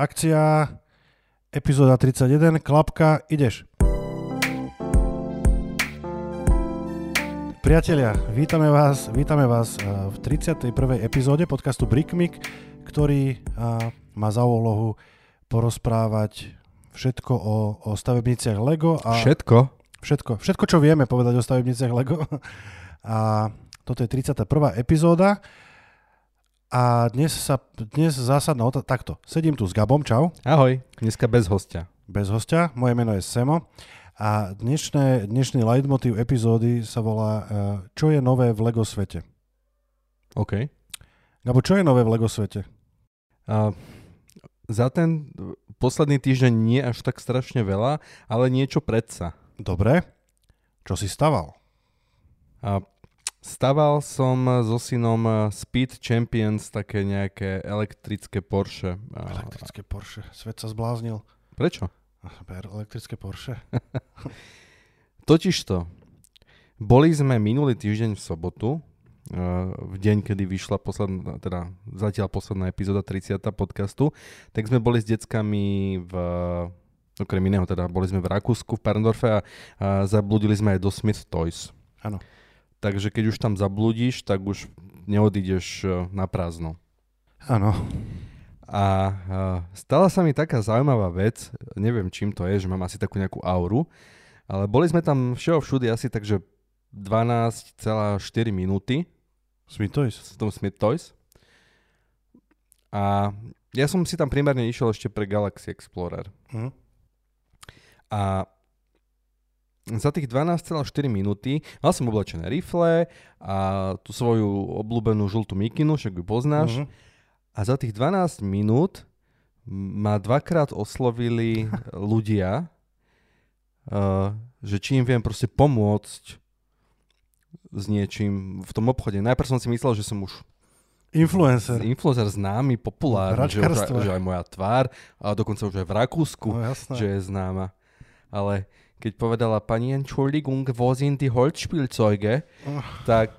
Akcia, epizóda 31, klapka, ideš. Priatelia, vítame vás v 31. epizóde podcastu Brickmik, ktorý má za úlohu porozprávať všetko o stavebniciach Lego. Všetko, čo vieme povedať o stavebniciach Lego. A toto je 31. epizóda. A dnes zásadná otázka. Takto, sedím tu s Gabom, čau. Ahoj, dneska bez hostia. Bez hostia, moje meno je Semo. A dnešný leitmotív epizódy sa volá Čo je nové v Lego svete? OK. Gabo, čo je nové v Lego svete? Za ten posledný týždeň nie až tak strašne veľa, ale niečo predsa. Dobre. Čo si staval? Staval som so synom Speed Champions, také nejaké elektrické Porsche. Elektrické Porsche. Svet sa zbláznil. Prečo? Elektrické Porsche. Totižto, boli sme minulý týždeň v sobotu, v deň, kedy vyšla zatiaľ posledná epizóda 30. podcastu, tak sme boli s deckami okrem iného, boli sme v Rakúsku, v Parndorfe a zablúdili sme aj do Smith Toys. Áno. Takže keď už tam zablúdiš, tak už neodídeš na prázdno. Áno. A stala sa mi taká zaujímavá vec, neviem čím to je, že mám asi takú nejakú auru, ale boli sme tam všude asi takže 12,4 minúty. Smith Toys. V tom Smith Toys. A ja som si tam primárne išiel ešte pre Galaxy Explorer. A za tých 12,4 minúty mal som oblečené rifle a tú svoju obľúbenú žltú mikinu, však ju poznáš. A za tých 12 minút ma dvakrát oslovili ľudia, že či im viem proste pomôcť s niečím v tom obchode. Najprv som si myslel, že som už influencer známy, populárny, že aj moja tvár, a dokonca už aj v Rakúsku, že je známa. Ale keď povedala pani Entschuldigung, wo sind die Holzspielzeuge, tak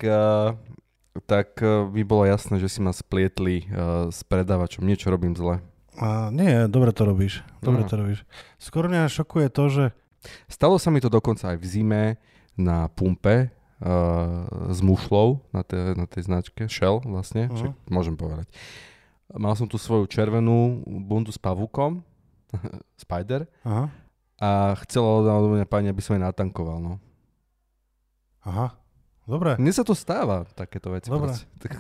mi bolo jasné, že si ma splietli s predávačom. Niečo robím zle. Nie, dobre to robíš. Skoro mňa šokuje to, že... Stalo sa mi to dokonca aj v zime na pumpe s mušľou na tej značke Shell vlastne, môžem povedať. Mal som tu svoju červenú bundu s pavúkom, Spider, a chcela od mňa pani, aby som jej natankoval. No. Aha, dobre. Mne sa to stáva, takéto veci. Dobre.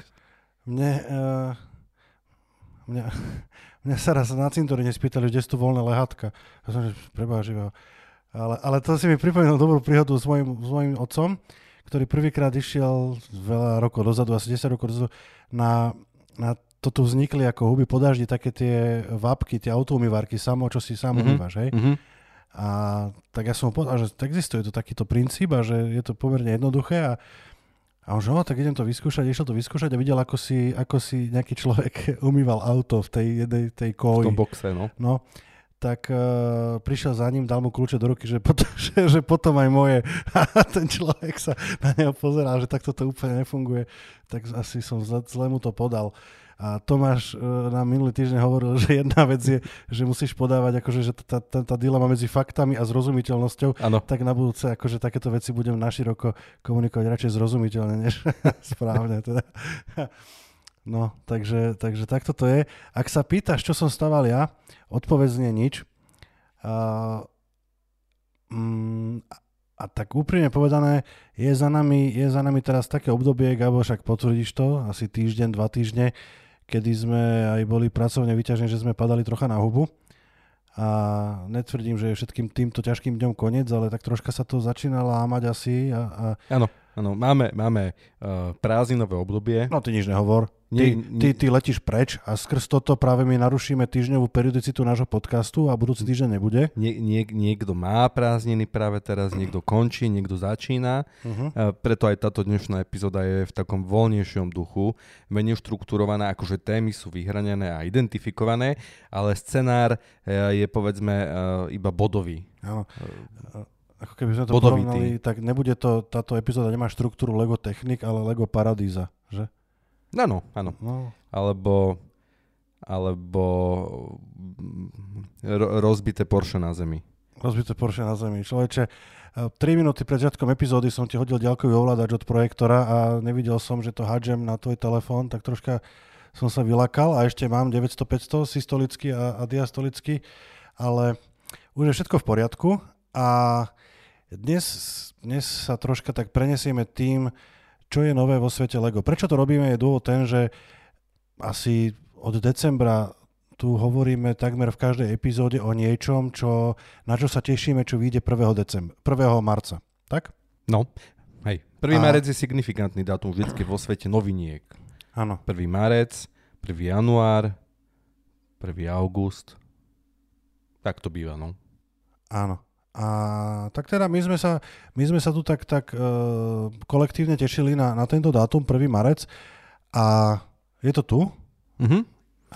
Mňa sa raz na cintoríne spýtali, kde sú tu voľné lehátka. Ja som, že preboha živého. Ale to si mi pripomínal dobrú príhodu s mojím otcom, ktorý prvýkrát išiel veľa rokov dozadu, asi 10 rokov dozadu, na to tu vznikli ako huby po daždi, také tie vápky, tie autoumývarky, čo si sám umývaš, hej? A tak ja som mu povedal, že existuje to takýto princíp a že je to pomerne jednoduché a on že tak idem to vyskúšať, išiel to vyskúšať a videl, ako si nejaký človek umýval auto v tej jednej tej koji. V tom boxe, no. No. Tak prišiel za ním, dal mu kľúče do ruky, že potom aj moje. A ten človek sa na neho pozeral, že takto to úplne nefunguje. Tak asi som zle mu to podal. A Tomáš nám minulý týždeň hovoril, že jedna vec je, že musíš podávať, akože, že tá dilema medzi faktami a zrozumiteľnosťou, tak na budúce akože takéto veci budem naširoko komunikovať radšej zrozumiteľne, než správne. Teda. No, takže takto to je. Ak sa pýtaš, čo som staval ja, odpovedz nie nič. A tak úprimne povedané, je za nami teraz také obdobie, Gabo, však potvrdíš to, asi týždeň, 2 týždne, kedy sme aj boli pracovne vyťažení, že sme padali trocha na hubu. A netvrdím, že je všetkým týmto ťažkým dňom koniec, ale tak troška sa to začína lámať asi. Áno, máme prázdninové obdobie. No ty nič nehovor. Ty letíš preč a skrz toto práve my narušíme týždňovú periodicitu nášho podcastu a budúci týždeň nebude. Niekto má prázdniny práve teraz, niekto končí, niekto začína. Preto aj táto dnešná epizóda je v takom voľnejšom duchu, menej štruktúrovaná, akože témy sú vyhranené a identifikované, ale scenár je povedzme iba bodový. Áno. Ako keby sme to porovnali, tak nebude táto epizóda nemá štruktúru Lego Technik, ale Lego Paradíza, že? Áno. No. Alebo rozbité Porsche na zemi. Rozbité Porsche na zemi. Človeče, 3 minúty pred začiatkom epizódy som ti hodil ďalkový ovládač od projektora a nevidel som, že to hádžem na tvoj telefón, tak troška som sa vylakal a ešte mám 900-500 systolický a diastolický, ale už je všetko v poriadku a dnes sa troška tak prenesieme tým, čo je nové vo svete Lego. Prečo to robíme, je dôvod ten, že asi od decembra tu hovoríme takmer v každej epizóde o niečom, na čo sa tešíme, čo vyjde 1. marca. Tak? No, hej. 1. marec je signifikantný dátum vždycky vo svete noviniek. Áno. 1. marec, 1. január, 1. august. Tak to býva, no. Áno. A tak teda my sme sa tu tak kolektívne tešili na tento dátum, 1. marec a je to tu. Uh-huh.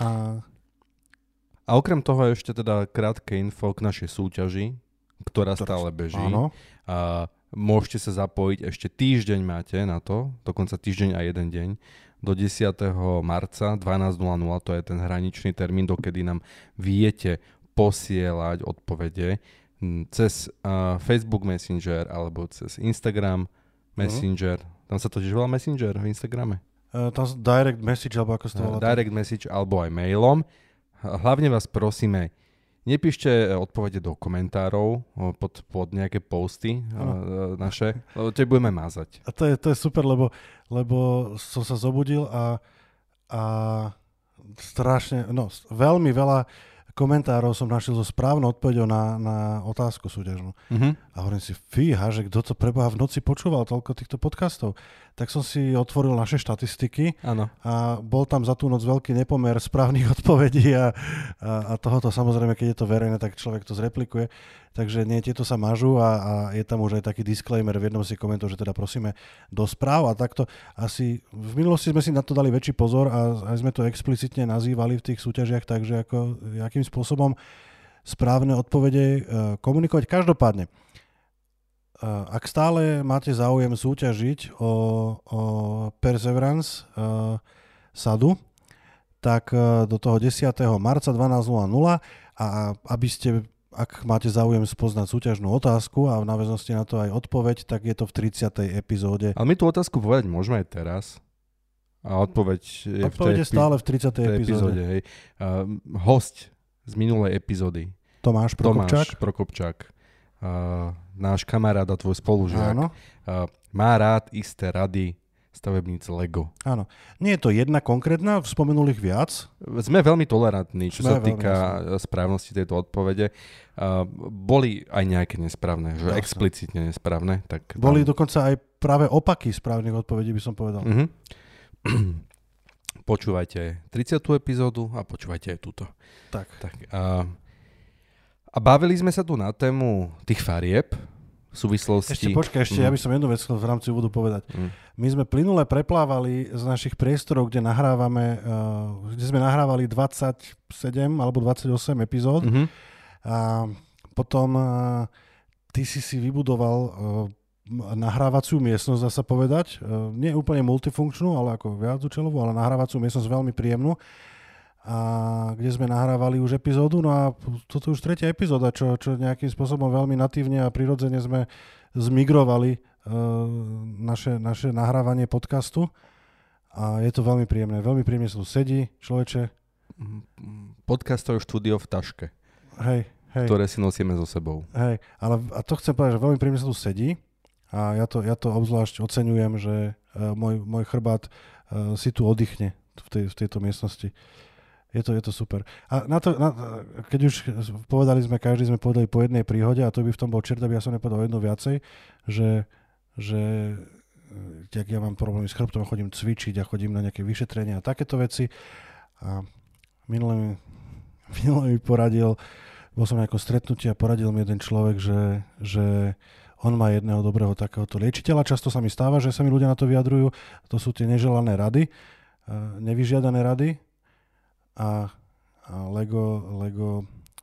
A okrem toho ešte teda krátke info k našej súťaži, ktorá stále beží. Áno. A môžete sa zapojiť, ešte týždeň máte na to, dokonca týždeň a jeden deň, do 10. marca 12.00, to je ten hraničný termín, dokedy nám viete posielať odpovede cez Facebook Messenger alebo cez Instagram Messenger. Tam sa to tiež volá Messenger v Instagrame? Tam direct message, alebo ako sa to volá? Direct message alebo aj mailom. Hlavne vás prosíme, nepíšte odpovede do komentárov pod nejaké posty naše, lebo tie budeme mázať. A to je super, lebo som sa zobudil a strašne, veľmi veľa komentárov som našiel so správnou odpoveďou na otázku súťažnú. Uh-huh. A hovorím si, fíha, že kto to preboha v noci počúval toľko týchto podcastov. Tak som si otvoril naše štatistiky. Ano. A bol tam za tú noc veľký nepomer správnych odpovedí a tohoto samozrejme, keď je to verejné, tak človek to zreplikuje. Takže nie, tieto sa mažú a je tam už aj taký disclaimer v jednom si komentu, že teda prosíme do správ a takto. Asi v minulosti sme si na to dali väčší pozor a aj sme to explicitne nazývali v tých súťažiach, takže akým spôsobom správne odpovede komunikovať. Každopádne, ak stále máte záujem súťažiť o Perseverance sadu, tak do toho 10. marca 12.00 a ak máte záujem spoznať súťažnú otázku a v náväznosti na to aj odpoveď, tak je to v 30. epizóde. Ale my tú otázku povedať môžeme aj teraz. A odpoveď je stále v 30. epizóde. Hej. Host z minulej epizódy. Tomáš Prokopčák. Náš kamarát a tvoj spolužiak. Má rád isté rady stavebníc Lego. Áno. Nie je to jedna konkrétna, spomenul ich viac. Sme veľmi tolerantní, čo sa týka správnosti tejto odpovede. Boli aj nejaké nesprávne, že explicitne nesprávne. Tak boli dokonca aj práve opaky správnych odpovedí, by som povedal. Uh-huh. Počúvajte 30. epizódu a počúvajte aj túto. Tak. A bavili sme sa tu na tému tých farieb, v súvislosti... Ešte ja by som jednu vec chcel v rámci úvodu povedať. My sme plynule preplávali z našich priestorov, kde sme nahrávali 27 alebo 28 epizód. Uh-huh. A potom ty si vybudoval nahrávaciu miestnosť, dá sa povedať. Nie úplne multifunkčnú, ale ako viacúčelovú, ale nahrávaciu miestnosť veľmi príjemnú. A kde sme nahrávali už epizódu, no a toto už 3. epizóda, čo nejakým spôsobom veľmi natívne a prirodzene sme zmigrovali naše nahrávanie podcastu a je to veľmi príjemné. Veľmi príjemne sa tu sedí, človeče. Podcastové štúdio v taške, hej. Ktoré si nosíme so sebou. Hej, ale a to chcem povedať, že veľmi príjemne sa tu sedí a ja to obzvlášť oceňujem, že môj chrbát si tu oddychne v tejto miestnosti. Je to super. A keď už každý sme povedali po jednej príhode, a to by v tom bol čert, aby ja som nepovedal jednu viacej, že ja mám problémy s chrbtom, chodím cvičiť a chodím na nejaké vyšetrenia a takéto veci. A minulé mi poradil, bol som na nejakom stretnutí a poradil mi jeden človek, že on má jedného dobrého takéhoto liečiteľa. Často sa mi stáva, že sa mi ľudia na to vyjadrujú. To sú tie neželané rady, nevyžiadané rady. A Lego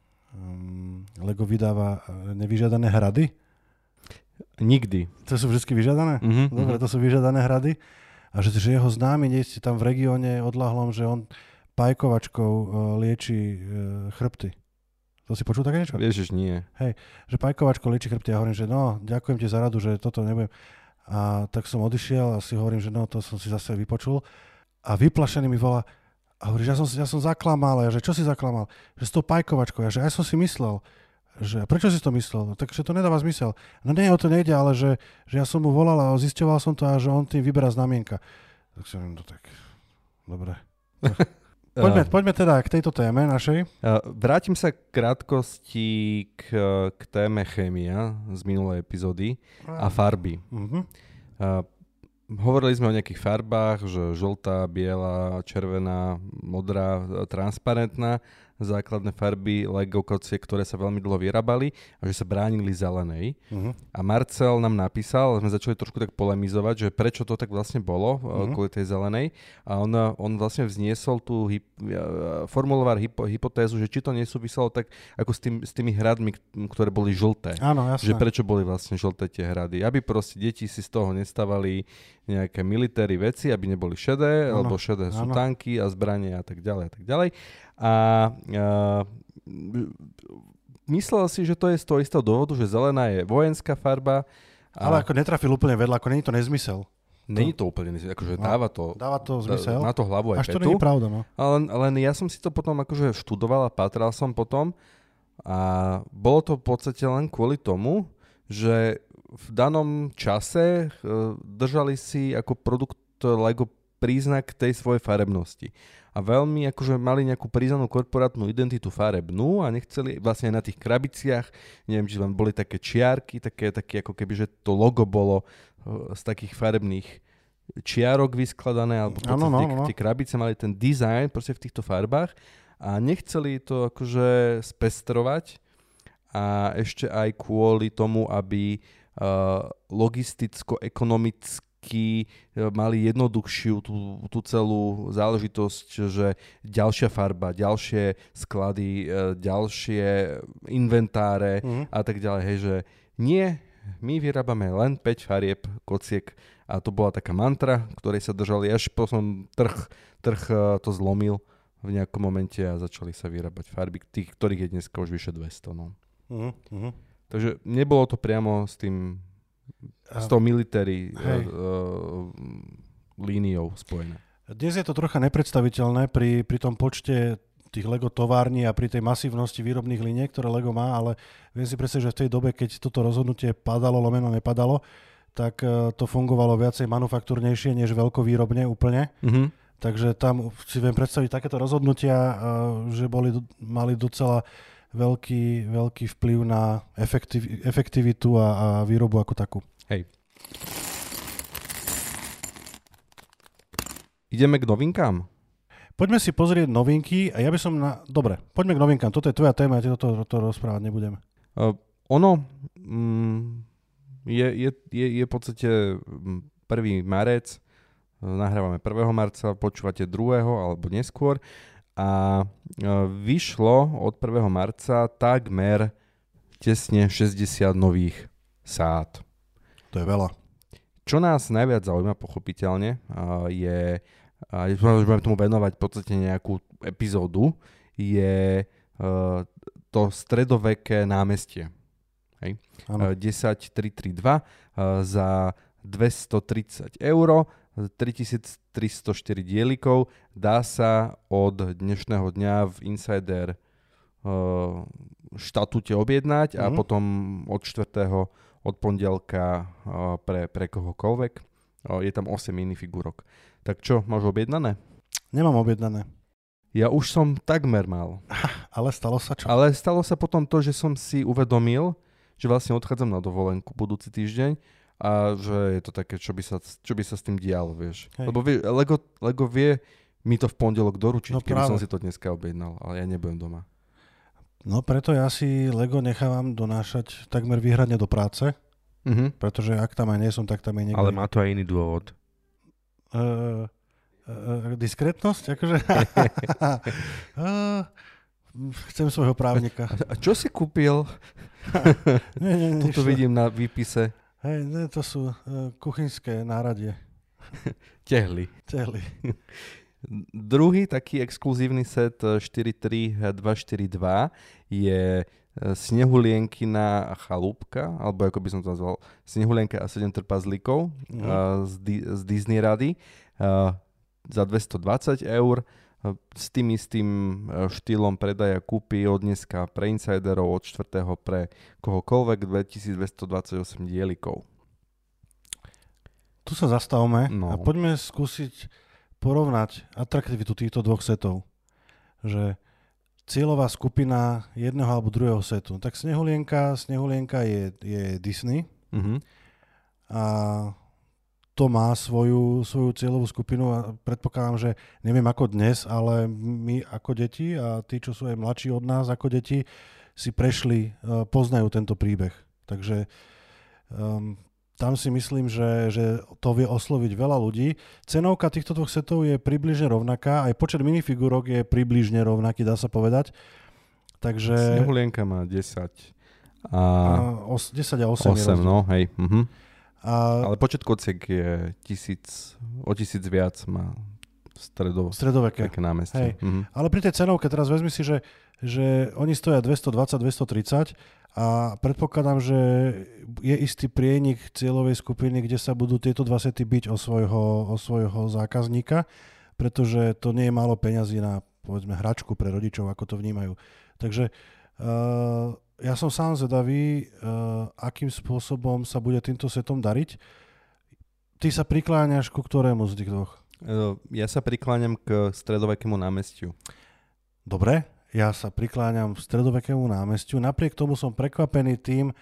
vydáva nevyžiadané hrady? Nikdy. To sú vždy vyžiadané? Dobre, to sú vyžiadané hrady. A že jeho známy nie ste tam v regióne odľahlom, že on pajkovačkou lieči chrbty. To si počul také niečo? Ježiš, nie. Hej, že pajkovačko lieči chrbty. Ja hovorím, že no, ďakujem ti za radu, že toto nebudem. A tak som odišiel a si hovorím, že no, to som si zase vypočul. A vyplašený mi volá a hovorí, že ja som zaklamal. Ja, že čo si zaklamal? Že s tou pajkovačkou. Ja, že aj som si myslel. Že, prečo si to myslel? Takže to nedáva zmysel. No nie, o to nejde, ale že ja som mu volal a zisťoval som to a že on tým vyberá znamienka. Tak som no tak, dobre. Poďme teda k tejto téme našej. Vrátim sa krátkosti k téme chémia z minulej epizódy a farby. Hovorili sme o nejakých farbách, že žltá, biela, červená, modrá, transparentná, základné farby Lego kociek, ktoré sa veľmi dlho vyrábali a že sa bránili zelenej. A Marcel nám napísal, sme začali trošku tak polemizovať, že prečo to tak vlastne bolo kvôli tej zelenej. A on vlastne vzniesol tú formuloval hypotézu, že či to nesúviselo tak ako s tými hradmi, ktoré boli žlté. Áno, jasné. Že prečo boli vlastne žlté tie hrady. Aby proste deti si z toho nestávali nejaké militéry veci, aby neboli šedé, lebo šedé sú tanky a zbranie a tak ďalej a tak ďalej. A myslel si, že to je z toho istého dôvodu, že zelená je vojenská farba. Ale ako netrafil úplne vedľa, ako není to nezmysel. Není to úplne nezmysel, akože dáva to zmysel. Má to hlavu aj petu. Až to nie je pravda, no. Ale ja som si to potom akože študoval a pátral som potom a bolo to v podstate len kvôli tomu, že v danom čase držali si ako produkt Lego príznak tej svojej farebnosti. A veľmi akože mali nejakú priznanú korporátnu identitu farebnú a nechceli vlastne aj na tých krabiciach, neviem, či vám boli také čiarky, také ako keby, že to logo bolo z takých farebných čiarok vyskladané, alebo tie krabice mali ten dizajn proste v týchto farbách a nechceli to akože spestrovať a ešte aj kvôli tomu, aby logisticko-ekonomicky mali jednoduchšiu tú celú záležitosť, že ďalšia farba, ďalšie sklady, ďalšie inventáre a tak ďalej. Hej, že nie, my vyrábame len 5 farieb kociek a to bola taká mantra, ktorej sa držali, až potom trh to zlomil v nejakom momente a začali sa vyrábať farby, tých, ktorých je dneska už vyše 200. No. Takže nebolo to priamo s tou military líniou spojené. Dnes je to trocha nepredstaviteľné pri tom počte tých Lego tovární a pri tej masívnosti výrobných liniek, ktoré Lego má, ale viem si predstaviť, že v tej dobe, keď toto rozhodnutie padalo, lomeno nepadalo, tak to fungovalo viacej manufaktúrnejšie než veľkovýrobne úplne. Takže tam si viem predstaviť takéto rozhodnutia, že mali docela veľký vplyv na efektivitu a výrobu ako takú. Hej. Ideme k novinkám? Poďme si pozrieť novinky a ja by som Dobre, poďme k novinkám. Toto je tvoja téma, ja to rozprávať nebudeme. Je v podstate 1. marec, nahrávame 1. marca, počúvate 2. alebo neskôr. A vyšlo od 1. marca takmer tesne 60 nových sád. To je veľa. Čo nás najviac zaujíma, pochopiteľne, je, budeme tomu venovať v podstate nejakú epizódu, je to stredoveké námestie. Hej. 10332 za 230 €. 3304 dielikov dá sa od dnešného dňa v Insider štatúte objednať a potom od 4. od pondelka pre kohokoľvek. Je tam 8 minifigúrok. Tak čo, máš objednané? Nemám objednané. Ja už som takmer mal. Ale stalo sa čo? Ale stalo sa potom to, že som si uvedomil, že vlastne odchádzam na dovolenku budúci týždeň a že je to také, čo by sa s tým dialo, vieš. Hej. Lebo Lego vie mi to v pondelok doručiť, keby som si to dneska objednal, ale ja nebudem doma. No preto ja si Lego nechávam donášať takmer výhradne do práce, pretože ak tam aj nie som, tak tam je niekde. Ale má to aj iný dôvod. Diskrétnosť? Akože... Chcem svojho právnika. A čo si kúpil? Tuto vidím na výpise. Hej, to sú kuchynské náradie. Tehly. Druhý taký exkluzívny set 43242 je Snehulienkina chalúbka, alebo ako by som to nazval, Snehulienka a 7 trpazlíkov z Disney rady za 220 €. S tým istým štýlom predaja kúpy od dneska pre insiderov, od 4. pre kohokoľvek 2228 dielikov. Tu sa zastavme a poďme skúsiť porovnať atraktivitu týchto dvoch setov. Že cieľová skupina jedného alebo druhého setu. Tak Snehulienka je Disney a to má svoju cieľovú skupinu a predpokladám, že neviem ako dnes, ale my ako deti a tí, čo sú aj mladší od nás ako deti, si prešli, poznajú tento príbeh. Takže tam si myslím, že to vie osloviť veľa ľudí. Cenovka týchto dvoch setov je približne rovnaká, aj počet minifigúrok je približne rovnaký, dá sa povedať. Takže Snehulienka má 10 a 10 a 8 je no, hej. Ale počet kociek je o 1000 viac, má stredoveké námestie. Ale pri tej cenovke teraz vezmi si, že oni stoja 220-230 a predpokladám, že je istý prienik cieľovej skupiny, kde sa budú tieto dva sety byť o svojho zákazníka, pretože to nie je málo peňazí na, povedzme, hračku pre rodičov, ako to vnímajú. Takže ja som sám zvedavý, akým spôsobom sa bude týmto setom dariť. Ty sa prikláňaš ku ktorému z tých dvoch? Ja sa prikláňam k stredovekému námestiu. Dobre. Ja sa prikláňam v stredovekému námestiu. Napriek tomu som prekvapený tým,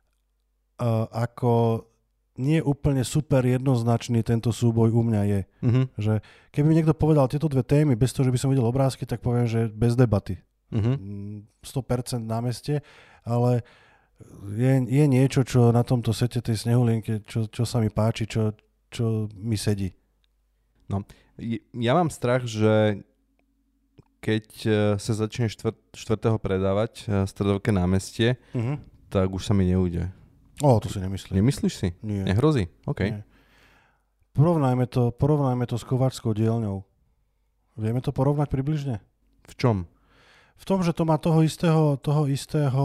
ako nie úplne super jednoznačný tento súboj u mňa je. Že keby mi niekto povedal tieto dve témy bez toho, že by som videl obrázky, tak poviem, že bez debaty. 100% námestie, ale je niečo, čo na tomto sete tej Snehulienke, čo sa mi páči, čo mi sedí. No, ja mám strach, že keď sa začne štvrtého predávať stredoveké námestie, tak už sa mi neujde. To si nemyslím. Nemyslíš si? Nie. Nehrozí? OK. Nie. Porovnajme to s kováčskou dielňou. Vieme to porovnať približne? V čom? V tom, že to má toho istého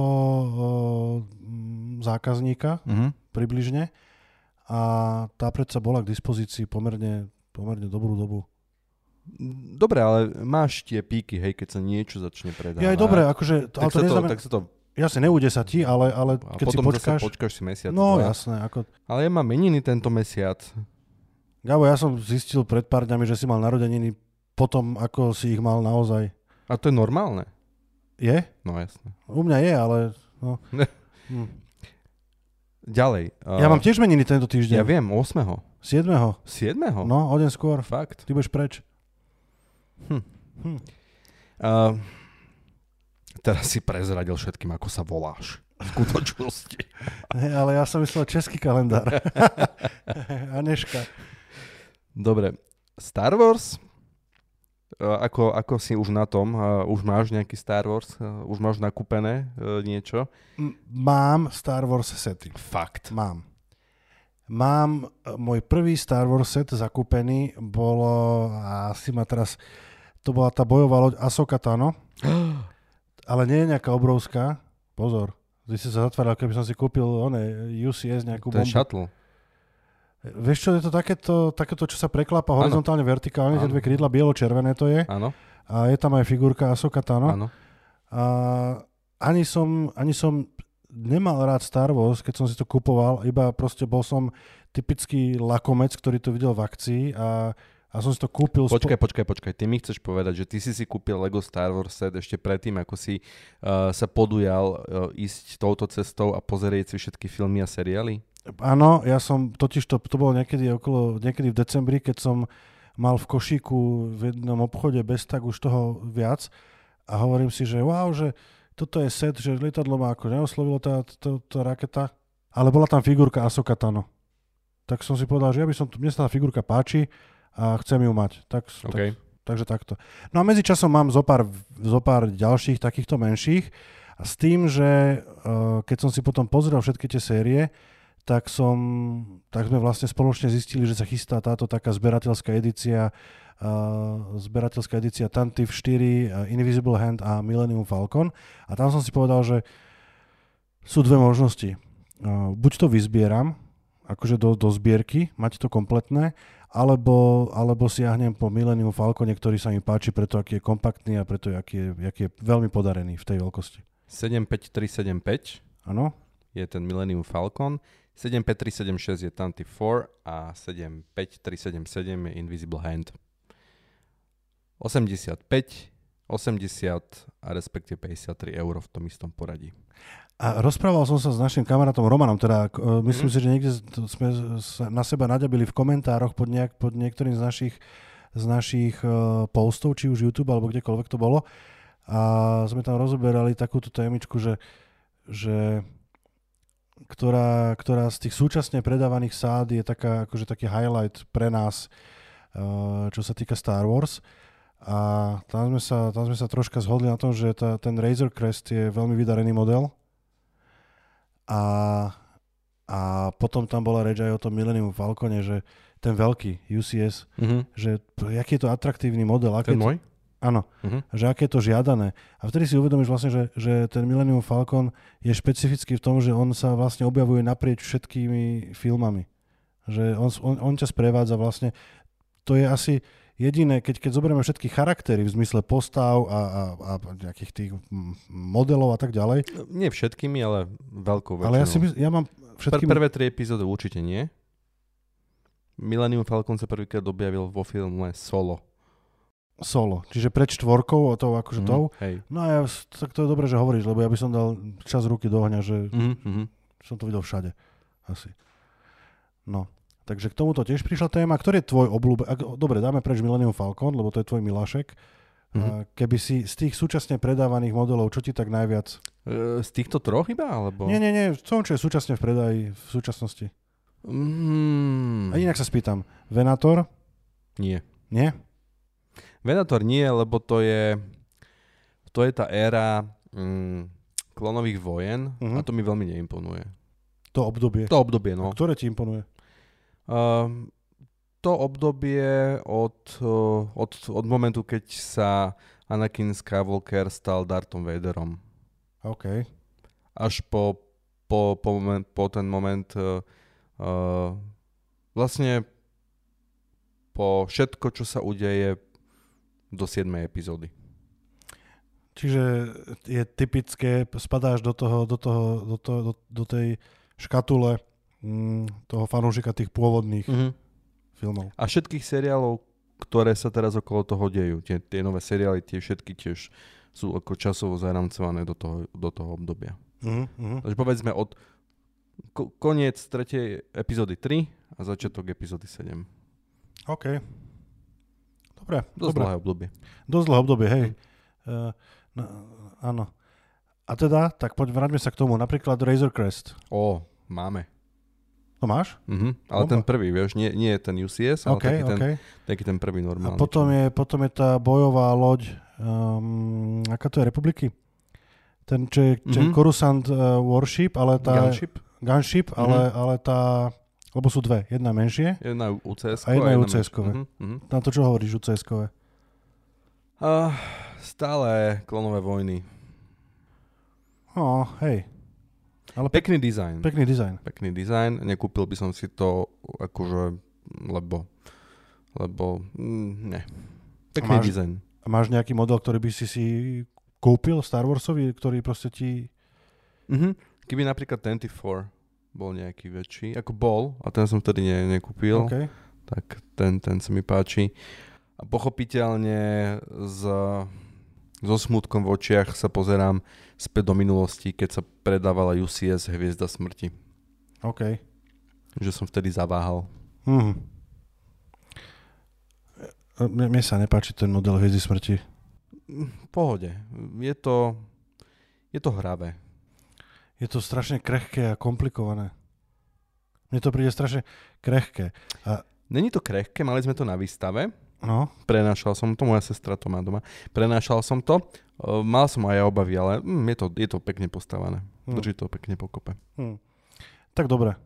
zákazníka približne a tá predsa bola k dispozícii pomerne dobrú dobu. Dobre, ale máš tie píky, hej, keď sa niečo začne predávať. Ja aj dobre, akože... Tak sa to... Jasne, neúde sa ti, ale keď si počkáš... A potom zase počkáš si mesiac. No, jasné. Ale ja mám meniny tento mesiac. Gabo, ja som zistil pred pár dňami, že si mal narodeniny potom, ako si ich mal naozaj. A to je normálne. Je? No, jasné. U mňa je, ale... No. Ďalej. Ja mám tiež meniny tento týždeň. Ja viem, 8. 7. 7. No, o deň skôr. Fakt. Ty budeš preč. Teraz si prezradil všetkým, ako sa voláš v skutočnosti. Ale ja som myslel český kalendár. Aneška. Dobre. Star Wars? Ako si už na tom? Už máš nejaký Star Wars? Už máš nakúpené niečo? Mám Star Wars sety. Fakt? Mám. Môj prvý Star Wars set zakúpený bolo, asi ma teraz... To bola tá bojová loď Ahsoka Tano. Ale nie je nejaká obrovská. Pozor. Ty si sa zatváral, keby som si kúpil UCS nejakú bombu. To je shuttle. Vieš čo, je to takéto, čo sa preklápa horizontálne, vertikálne, tie dve krídla, bielo-červené to je. Áno. A je tam aj figurka Ahsoka Tano. Áno. A ani som nemal rád Star Wars, keď som si to kupoval, iba proste bol som typický lakomec, ktorý to videl v akcii a som si to kúpil... Počkaj. Ty mi chceš povedať, že ty si kúpil Lego Star Wars set ešte predtým, ako si sa podujal ísť touto cestou a pozerieť si všetky filmy a seriály? Áno, ja som totiž to bolo niekedy v decembri, keď som mal v košíku v jednom obchode bez tak už toho viac a hovorím si, že wow, že toto je set, že lietadlo ma ako neoslovilo tá raketa, ale bola tam figurka Ahsoka Tano. Tak som si povedal, že mne sa tá figurka páči a chcem ju mať. Takže takto. No a medzičasom mám zo pár ďalších takýchto menších a s tým, že keď som si potom pozrel všetky tie série, tak sme vlastne spoločne zistili, že sa chystá táto taká zberateľská edícia Tantive 4, Invisible Hand a Millennium Falcon. A tam som si povedal, že sú dve možnosti. Buď to vyzbieram, akože do zbierky, mať to kompletné, alebo siahnem po Millennium Falcone, ktorý sa mi páči preto, aký je kompaktný a preto, aký je veľmi podarený v tej veľkosti. 75375 áno. Je ten Millennium Falcon, 75376 je Tantive 4 a 75377 je Invisible Hand. 85, 80 a respektíve 53 eur v tom istom poradí. A rozprával som sa s našim kamarátom Romanom, teda myslím si, že niekde sme sa na seba naďabili v komentároch pod niektorým z našich postov, či už YouTube alebo kdekoľvek to bolo. A sme tam rozoberali takúto témičku, ktorá z tých súčasne predávaných sád je taká, akože taký highlight pre nás, čo sa týka Star Wars. A tam sme sa troška zhodli na tom, že ten Razor Crest je veľmi vydarený model. A potom tam bola reč aj o tom Millennium Falcone, že ten veľký UCS, že aký je to atraktívny model. Ten môj? Áno, že aké je to žiadané. A vtedy si uvedomíš vlastne, že ten Millennium Falcon je špecifický v tom, že on sa vlastne objavuje naprieč všetkými filmami. Že on ťa sprevádza vlastne. To je asi jediné, keď zoberieme všetky charaktery v zmysle postav a nejakých tých modelov a tak ďalej. Nie všetkými, ale veľkou väčšinou. Ale ja mám všetkými... Prvé 3 epizódy určite nie. Millennium Falcon sa prvýkrát objavil vo filme Solo. Čiže pred 4 a tou akože tou. Hej. No a tak to je dobré, že hovoríš, lebo ja by som dal čas ruky do ohňa, že som to videl všade. Asi. No. Takže k tomuto tiež prišla téma. Ktorý je tvoj obľúbený? Dobre, dáme preč Millennium Falcon, lebo to je tvoj milášek. Keby si z tých súčasne predávaných modelov, čo ti tak najviac? Z týchto troch iba? Alebo... Nie. Čo je súčasne v predaji v súčasnosti? A inak sa spýtam. Venator? Nie. Nie? Venator nie, lebo to je tá éra klonových vojen a to mi veľmi neimponuje. To obdobie? To obdobie, no. A ktoré ti imponuje? To obdobie od momentu, keď sa Anakin Skywalker stal Darthom Vaderom. OK. Až po ten moment vlastne po všetko, čo sa udeje do 7. epizódy. Čiže je typické, spadáš do tej škatule toho fanúšika tých pôvodných filmov. A všetkých seriálov, ktoré sa teraz okolo toho dejú. Tie nové seriály, tie všetky tiež sú ako časovo zaramcované do toho obdobia. Takže povedzme od koniec 3. epizódy 3 a začiatok epizódy 7. OK. Dobre. Dosť dlhé obdobie. Dosť dlhé obdobie, hej. Áno. A teda, tak vráťme sa k tomu. Napríklad Razor Crest. Máme. To máš? Ale ten prvý, vieš, nie je ten UCS, ale taký ten prvý normálny. A potom je tá bojová loď, aká to je republiky? Ten Coruscant Warship, ale tá... Gunship, ale tá... Lebo sú dve. Jedna menšie. Jedna UCS-kové. A jedna je UCS-kové. Na to čo hovoríš UCS-kové? Stále klonové vojny. Hej. Ale pekný dizajn. Pekný dizajn. Nekúpil by som si to akože, lebo ne. Pekný dizajn. A máš nejaký model, ktorý by si kúpil Star Warsovi, ktorý proste ti... Keby napríklad 24 bol nejaký väčší, ako bol, a ten som vtedy nekúpil, tak ten sa mi páči. A pochopiteľne so smutkom v očiach sa pozerám späť do minulosti, keď sa predávala UCS Hviezda smrti. OK. Že som vtedy zaváhal. Mne sa nepáči ten model Hviezdy smrti. V pohode. Je to hravé. Je to strašne krehké a komplikované. Mne to príde strašne krehké. Není to krehké, mali sme to na výstave. No. Prenášal som to, moja sestra to má doma. Prenášal som to. Mal som aj obavy, ale je to pekne postavané. Drží to pekne pokope. Tak dobre.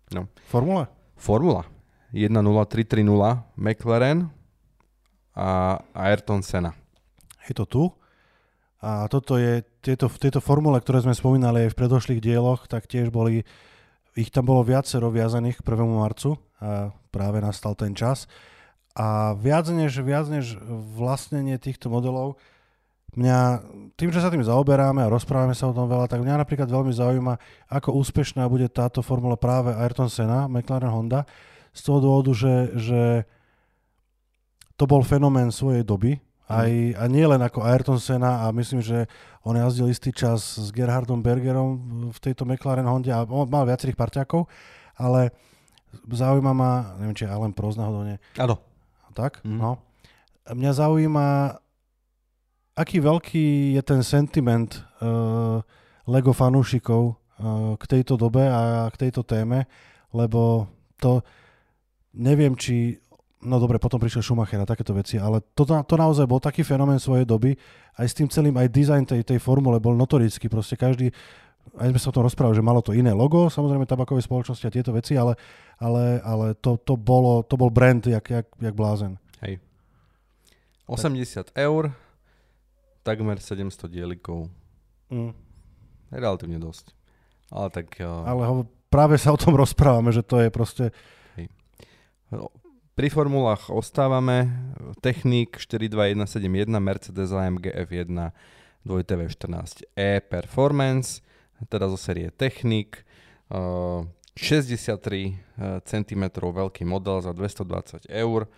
No. Formula? Formula. 1.0330 McLaren a Ayrton Senna. Je to tu. A toto je, tieto formule, ktoré sme spomínali aj v predošlých dieloch, tak tiež boli, ich tam bolo viacero viazaných k 1. marcu a práve nastal ten čas. A viac než vlastnenie týchto modelov, tým, že sa tým zaoberáme a rozprávame sa o tom veľa, tak mňa napríklad veľmi zaujíma, ako úspešná bude táto formula práve Ayrton Senna, McLaren Honda, z toho dôvodu, že to bol fenomén svojej doby, a nie len ako Ayrton Senna, a myslím, že on jazdil istý čas s Gerhardom Bergerom v tejto McLaren Honde a on mal viacerých parťákov, ale zaujíma ma, neviem, či Alain Prost náhodou nie. Áno. Tak? No. Mňa zaujíma, aký veľký je ten sentiment Lego fanúšikov k tejto dobe a k tejto téme, lebo to neviem, či... No dobre, potom prišiel Schumacher a takéto veci, ale to naozaj bol taký fenomén svojej doby, aj s tým celým, aj dizajn tej formule bol notorický, proste každý, aj sme sa o tom rozprávali, že malo to iné logo, samozrejme tabakovej spoločnosti a tieto veci, ale to bol brand, jak blázen. Hej. 80 €, takmer 700 dielikov. Relatívne dosť. Ale tak... Ale práve sa o tom rozprávame, že to je proste... Hej. Pri formulách ostávame. Technik 42171, Mercedes AMG F1 2TV14E Performance, teda zo série Technik. 63 cm veľký model za 220 €,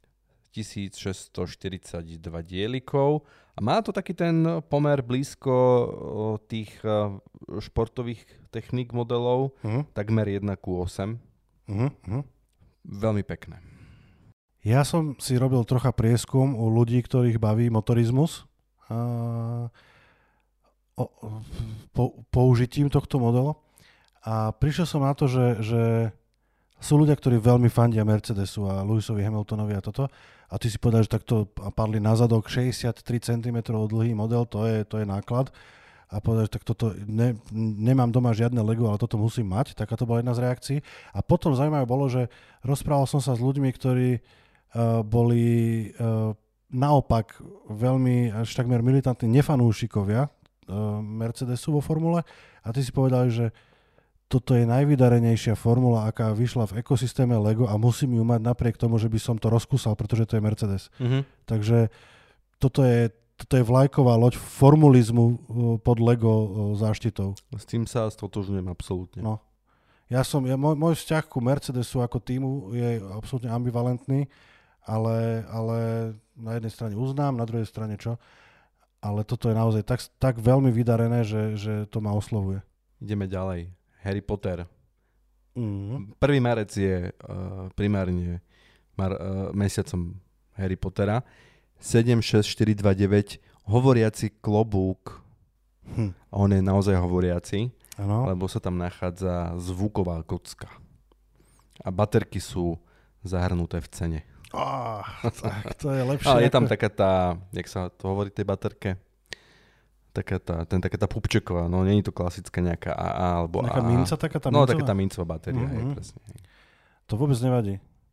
1642 dielikov. A má to taký ten pomer blízko tých športových techník modelov, takmer 1:8. Veľmi pekné. Ja som si robil trocha prieskum u ľudí, ktorých baví motorizmus použitím tohto modelu. A prišiel som na to, že sú ľudia, ktorí veľmi fandia Mercedesu a Lewisovi Hamiltonovi a toto. A ty si povedal, že takto padli na zadok 63 cm dlhý model, to je náklad. A povedal, že tak toto nemám doma žiadne Lego, ale toto musím mať. Taká to bola jedna z reakcií. A potom zaujímavé bolo, že rozprával som sa s ľuďmi, ktorí boli naopak veľmi až takmer militantní nefanúšikovia Mercedesu vo formule. A ty si povedal, že toto je najvydarenejšia formula, aká vyšla v ekosystéme Lego a musím ju mať napriek tomu, že by som to rozkúsal, pretože to je Mercedes. Takže toto je vlajková loď formulizmu pod Lego záštitou. S tým sa stotožňujem absolútne. No. Môj vzťah ku Mercedesu ako týmu je absolútne ambivalentný, ale na jednej strane uznám, na druhej strane čo. Ale toto je naozaj tak veľmi vydarené, že to ma oslovuje. Ideme ďalej. Harry Potter. 1. marec je primárne mesiacom Harry Pottera. 76429 hovoriaci klobúk. A on je naozaj hovoriaci, lebo sa tam nachádza zvuková kocka. A baterky sú zahrnuté v cene. Tak to je lepšie. Ale je tam taká tá, jak sa to hovorí tej baterke? Taká tá pupčeková, no nie je to klasická nejaká AA alebo nejaká AA. minca, taká tá mincová? No mincová? taká tá mincová batéria, hej, presne. To vôbec nevadí.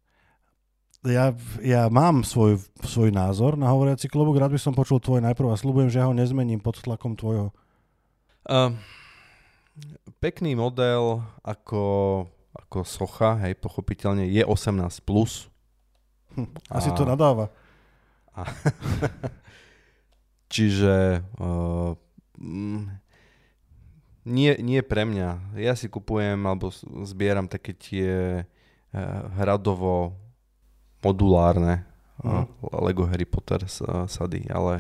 Ja mám svoj názor na hovoriaci klobúk, rád by som počul tvoj najprv a sľubujem, že ja ho nezmením pod tlakom tvojho. Pekný model ako socha, hej, pochopiteľne je 18+. Asi to nadáva. Čiže nie pre mňa. Ja si kupujem alebo zbieram také tie hradovo modulárne Lego Harry Potter sady, ale...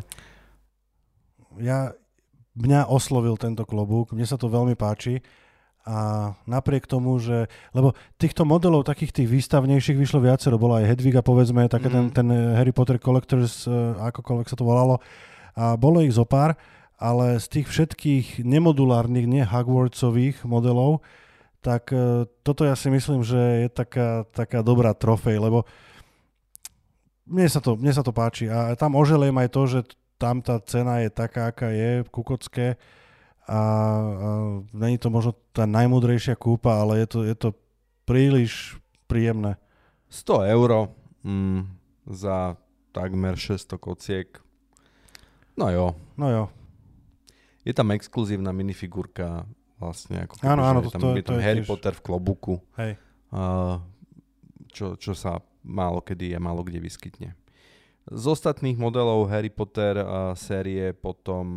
Mňa oslovil tento klobúk, mne sa to veľmi páči a napriek tomu, že... Lebo týchto modelov, takých tých výstavnejších vyšlo viacero, bola aj Hedviga, povedzme, také ten Harry Potter Collectors, akokoľvek sa to volalo, a bolo ich zopár, ale z tých všetkých nemodulárnych, Hogwartsových modelov, tak toto ja si myslím, že je taká dobrá trofej, lebo mne sa to páči a tam oželiem aj to, že tam tá cena je taká, aká je, kukocké a není to možno tá najmúdrejšia kúpa, ale je to príliš príjemné. 100 € za takmer 600 kociek. No jo. Je tam exkluzívna minifigurka vlastne, ako keby, je tam Harry Potter v klobuku. Hej. Čo sa málo kedy a málo kde vyskytne. Z ostatných modelov Harry Potter série potom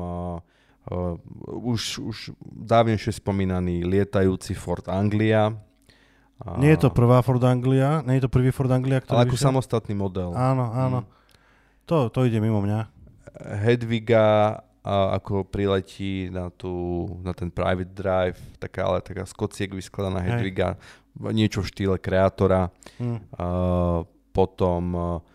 už dávnejšie spomínaný lietajúci Ford Anglia. Nie je to prvá Ford Anglia, nie je to prvý Ford Anglia, ktorý ale ako samostatný model. Áno. To ide mimo mňa. Hedviga ako priletí na ten private drive, taká z kociek vyskladaná Hedviga, niečo v štýle Kreatora. Potom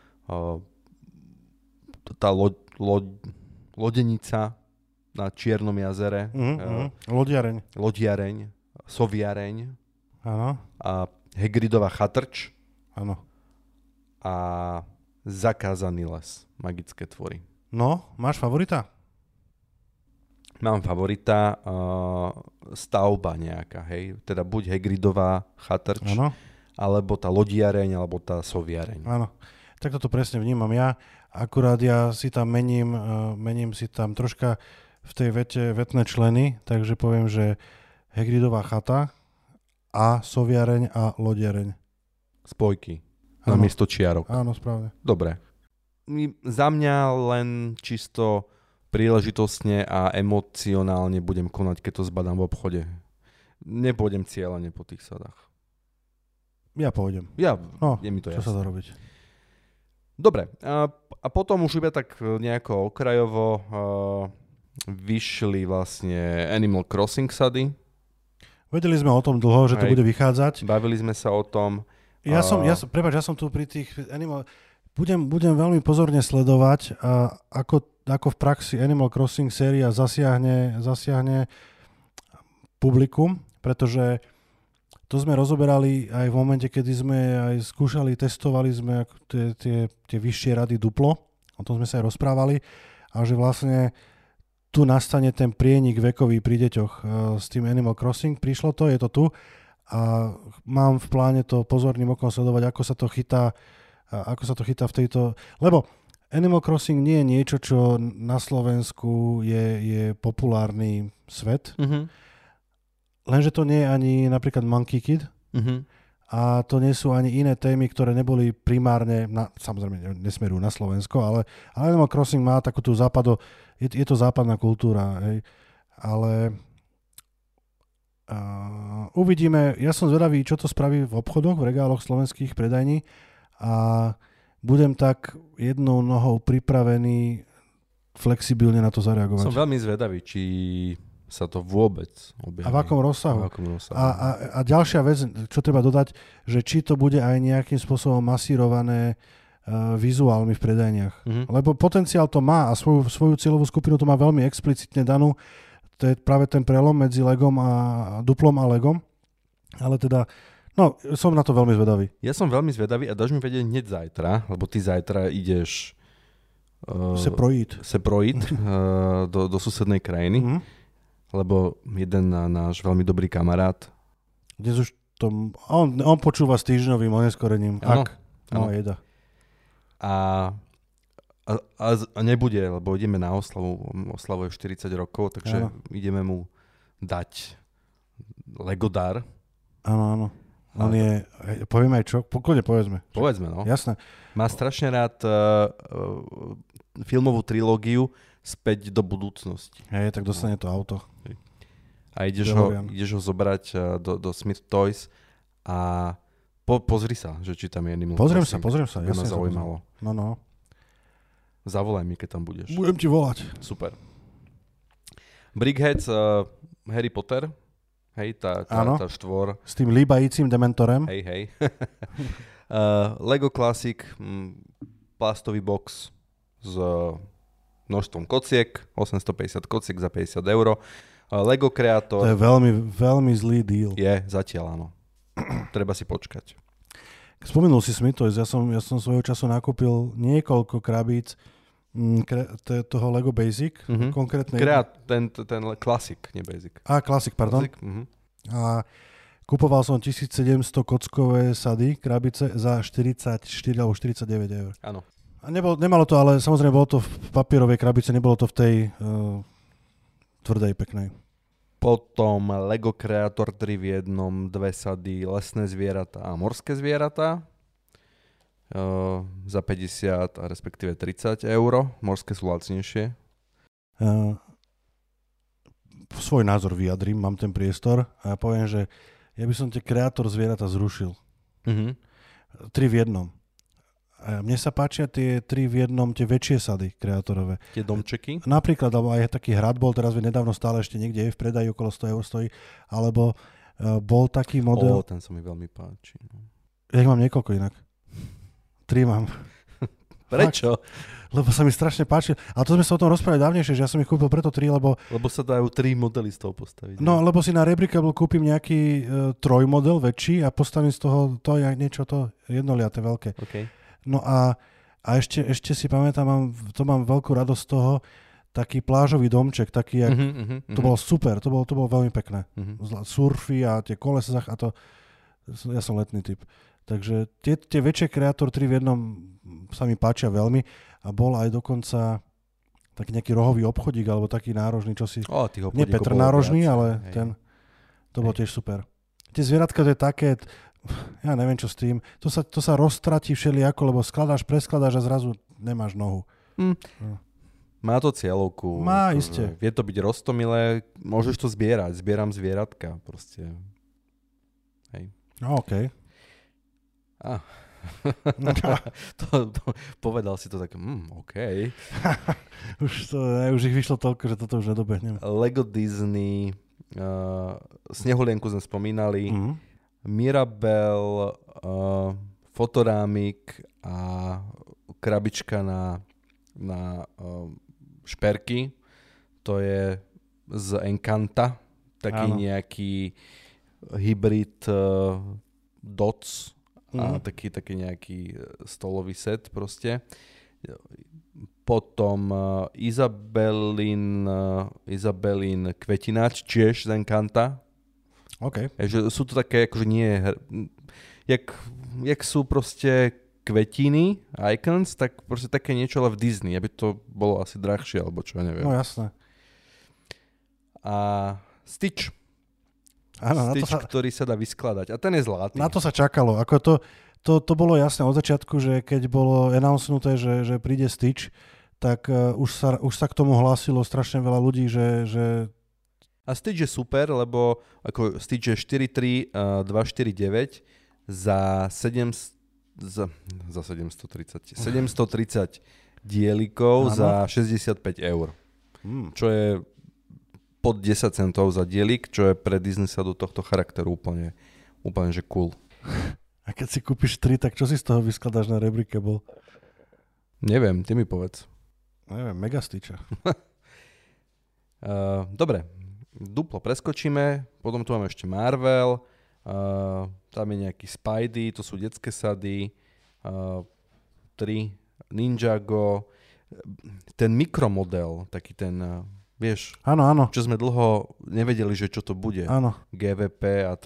tá lodenica na Čiernom jazere. Lodiareň, soviareň. Áno. A Hagridova chatrč. Áno. A Zakázaný les, magické tvory. No, máš favorita? Mám favorita, stavba nejaká, hej. Teda buď Hagridová chatrč, alebo tá lodiareň, alebo tá soviareň. Áno, tak toto presne vnímam ja. Akurát ja si tam mením si tam troška v tej vete vetné členy, takže poviem, že Hagridová chata a soviareň a lodiareň. Spojky. Namiesto čiarok. Áno, správne. Dobre. Za mňa len čisto príležitostne a emocionálne budem konať, keď to zbadám v obchode. Nepôjdem cieľane po tých sadách. Ja pôjdem. Je mi to jasné. Čo sa dá robiť? Dobre. A potom už iba tak nejako okrajovo vyšli vlastne Animal Crossing sady. Vedeli sme o tom dlho, že to bude vychádzať. Bavili sme sa o tom. Ja som tu pri tých Animal... Budem veľmi pozorne sledovať, ako v praxi Animal Crossing séria zasiahne publikum, pretože to sme rozoberali aj v momente, kedy sme aj skúšali, testovali sme tie vyššie rady Duplo, o tom sme sa aj rozprávali, a že vlastne tu nastane ten prienik vekový pri deťoch s tým Animal Crossing. Prišlo to, je to tu a mám v pláne to pozorným okom sledovať, ako sa to chytá v tejto... Lebo Animal Crossing nie je niečo, čo na Slovensku je populárny svet. Lenže to nie je ani napríklad Monkey Kid. A to nie sú ani iné témy, ktoré neboli primárne, samozrejme nesmerujú na Slovensko, ale Animal Crossing má takú tú je to západná kultúra. Hej. Ale uvidíme, ja som zvedavý, čo to spraví v obchodoch, v regáloch slovenských predajní a budem tak jednou nohou pripravený flexibilne na to zareagovať. Som veľmi zvedavý, či sa to vôbec objaví. A v akom rozsahu. A ďalšia vec, čo treba dodať, že či to bude aj nejakým spôsobom masírované vizuálmi v predajniach. Lebo potenciál to má a svoju cieľovú skupinu to má veľmi explicitne danú. To je práve ten prelom medzi Legom a Duplom a Legom. Ale teda, som na to veľmi zvedavý. Ja som veľmi zvedavý a dáš mi vedieť hneď zajtra, lebo ty zajtra ideš seproid do susednej krajiny, lebo jeden náš veľmi dobrý kamarát. Dnes už on počúva s týždňovým oneskorením. Jeda. A nebude, lebo ideme na oslavuje 40 rokov, takže ideme mu dať Legodar. Áno. On je, povieme aj čo? Pokojne povedzme. Povedzme, no. Jasné. Má strašne rád filmovú trilógiu Späť do budúcnosti. Hej, tak dostane to auto. A ideš ho zobrať do Smith Toys a pozri sa, že či tam je Animal Crossing. Pozriem sa. Jasne, ma zaujímalo. No. Zavolaj mi, keď tam budeš. Budem ti volať. Super. Brickheads, Harry Potter. Hej, tá štvor. S tým líbajícim dementorem. Hej. Lego Classic, plastový box s množstvom kociek, 850 kociek za 50 €. Lego Creator. To je veľmi, veľmi zlý deal. Je, zatiaľ áno. Treba si počkať. Spomenul si Smith Toys, ja som svojho času nakúpil niekoľko krabíc toho Lego Basic. Konkrétne... Ten Classic, nie Basic. Classic, pardon. Classic, A Kupoval som 1700 kockové sady, krabice za 44 alebo 49 eur. Áno. A nemalo to, ale samozrejme bolo to v papierovej krabice, nebolo to v tej tvrdej, peknej. Potom Lego Creator 3 v jednom, 2 sady, lesné zvieratá a morské zvieratá. Za 50 a respektíve 30 eur. Morské sú lacnejšie. Svoj názor vyjadrím, mám ten priestor a poviem, že ja by som tie Kreator zvieratá zrušil. 3 v jednom. A mne sa páčia tie 3 v jednom, tie väčšie sady kreatorové. Tie domčeky? Napríklad, alebo aj taký Hradbol, teraz nedávno stále ešte niekde je v predaji, okolo 100 eur stojí, alebo bol taký model... Ten sa mi veľmi páči. Ja ich mám niekoľko inak. 3 mám. Prečo? Lebo sa mi strašne páči. A to sme sa o tom rozprávali dávnejšie, že ja som ich kúpil preto 3, lebo... Lebo sa dajú 3 modely z toho postaviť. No, lebo si na Rebricable kúpim nejaký trojmodel väčší a postavím z toho to niečo to jednoliate veľké. Okay. No a ešte si pamätám, mám veľkú radosť z toho, taký plážový domček, taký jak... To bolo super, to bolo veľmi pekné. Surfy a tie kolesa a to... Ja som letný typ. Takže tie väčšie Kreator 3 v jednom sa mi páčia veľmi a bol aj dokonca taký nejaký rohový obchodík alebo taký nárožný, čo si... Nie Petr nárožný, ale ten... To bolo tiež super. Tie zvieratka, to je také... Ja neviem, čo s tým. To sa roztratí všelijako, lebo preskladáš a zrazu nemáš nohu. Má to cieľovku. Má, iste. Vie to byť roztomilé, môžeš to zbierať. Zbieram zvieratka proste. Hej. No, okej. Povedal si to tak, OK. už ich vyšlo toľko, že toto už nedobehnem. Lego Disney, Snehulienku sme spomínali, Mirabel, Fotorámik a krabička na šperky. To je z Encanta, taký nejaký hybrid DOTS a taký nejaký stolový set proste. Potom Izabelin kvetináč, tiež z Encanta. OK. Takže sú to také, akože nie... Jak sú proste kvetiny, icons, tak proste také niečo, ale v Disney, aby to bolo asi drahšie, alebo čo, ja neviem. No jasné. A Stitch. Áno, Stitch, ktorý sa dá vyskladať. A ten je zlatý. Na to sa čakalo. Ako to bolo jasné od začiatku, že keď bolo announcenuté, že príde Stitch, tak už sa k tomu hlásilo strašne veľa ľudí, že... A Stitch je super, lebo ako Stitch je 4.3 249 za 730 dielikov za 65 eur. Čo je pod 10 centov za dielik, čo je pre Disney sa do tohto charakteru úplne že cool. A keď si kúpiš 3, tak čo si z toho vyskladáš na Rebricable? Neviem, ty mi povedz. Neviem, Mega Stitcha. Dobre, duplo preskočíme, potom tu máme ešte Marvel, tam je nejaký Spidey, to sú detské sady, 3 Ninjago, ten mikromodel, taký ten, vieš, áno. Čo sme dlho nevedeli, že čo to bude. Áno. GVP a to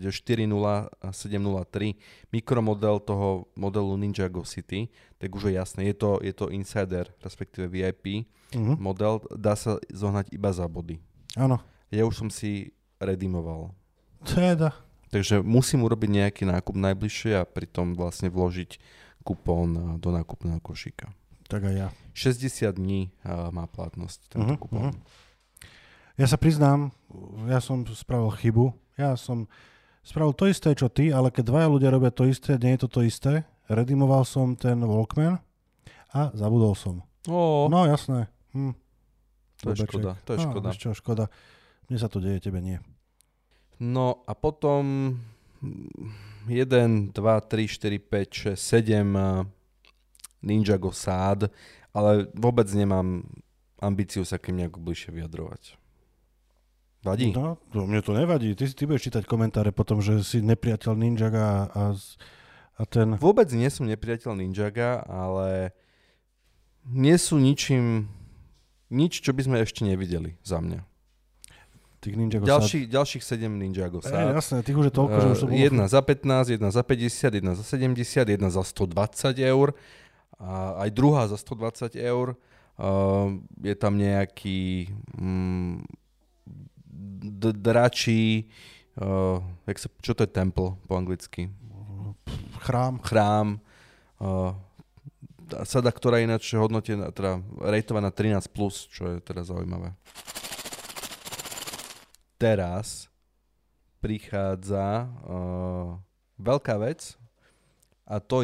40703, mikromodel toho modelu Ninjago City, tak už je jasné, je to insider, respektíve VIP model, dá sa zohnať iba za body. Áno. Ja už som si redeemoval. Teda. Takže musím urobiť nejaký nákup najbližšie a pritom vlastne vložiť kupón do nákupného košíka. Tak aj ja. 60 dní má platnosť tento kupón. Ja sa priznám, ja som spravil chybu. Ja som spravil to isté, čo ty, ale keď dvaja ľudia robia to isté, nie je to isté. Redeemoval som ten Walkman a zabudol som. No jasné. To je škoda. Škoda. Mne sa to deje, tebe nie. No a potom 1, 2, 3, 4, 5, 6, 7 Ninjago sád, ale vôbec nemám ambíciu sa k nim nejako bližšie vyjadrovať. Vadí? No, mne to nevadí. Ty budeš čítať komentáre potom, že si nepriateľ Ninjaga a ten... Vôbec nie som nepriateľ Ninjaga, ale nie sú nič, čo by sme ešte nevideli za mňa. tých Ninjago Ďalších 7 Ninjago sád. Jasné, tých už je toľko, že už to bolo... Jedna za 15, jedna za 50, jedna za 70, jedna za 120 eur. A aj druhá za 120 eur. Je tam nejaký dračí... čo to je temple po anglicky? Chrám. Sada, ktorá je ináč hodnotená, teda rejtovaná 13+, čo je teda zaujímavé. Teraz prichádza veľká vec a to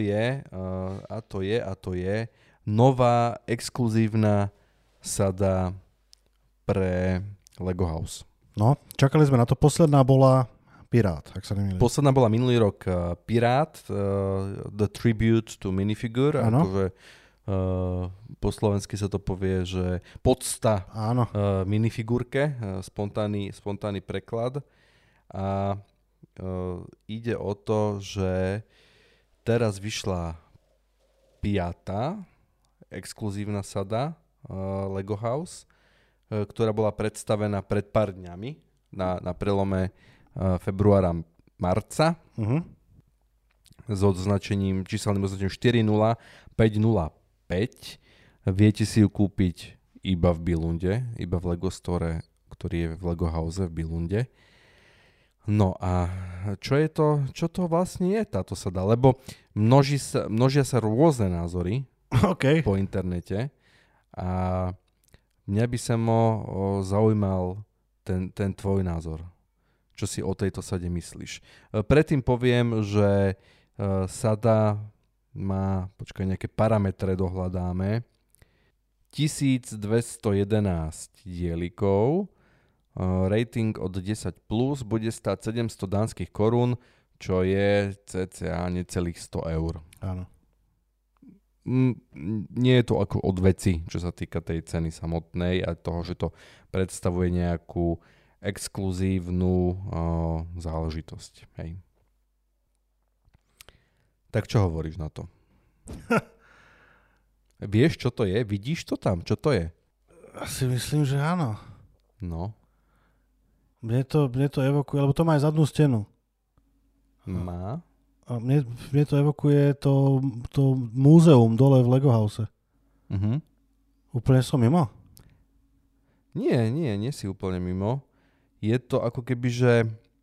je nová exkluzívna sada pre Lego House. No, čakali sme na to. Posledná bola Pirát, ak sa nemýlim. Posledná bola minulý rok Pirát, The Tribute to Minifigure. Akože, po slovensky sa to povie, že podsta minifigurke, spontánny preklad. A ide o to, že teraz vyšla 5. exkluzívna sada Lego House, ktorá bola predstavená pred pár dňami na prelome februára, marca s číselným označením 40505. Viete si ju kúpiť iba v Billunde, iba v Lego Store, ktorý je v Lego House v Billunde. No a čo to vlastne je táto sada? Lebo množia sa rôzne názory po internete a mňa by sa zaujímal ten tvoj názor. Čo si o tejto sade myslíš? Predtým poviem, že sada má, nejaké parametre dohľadáme. 1211 dielikov, rating od 10+, bude stáť 700 dánskych korún, čo je cca necelých 100 eur. Áno. Nie je to ako od veci, čo sa týka tej ceny samotnej a toho, že to predstavuje nejakú exkluzívnu záležitosť. Hej. Tak čo hovoríš na to? Vieš, čo to je? Vidíš to tam? Čo to je? Asi myslím, že áno. No. Mne to evokuje, lebo to má aj zadnú stenu. Má? A mne to evokuje to múzeum dole v Lego House. Úplne som mimo? Nie si úplne mimo. Je to ako keby, že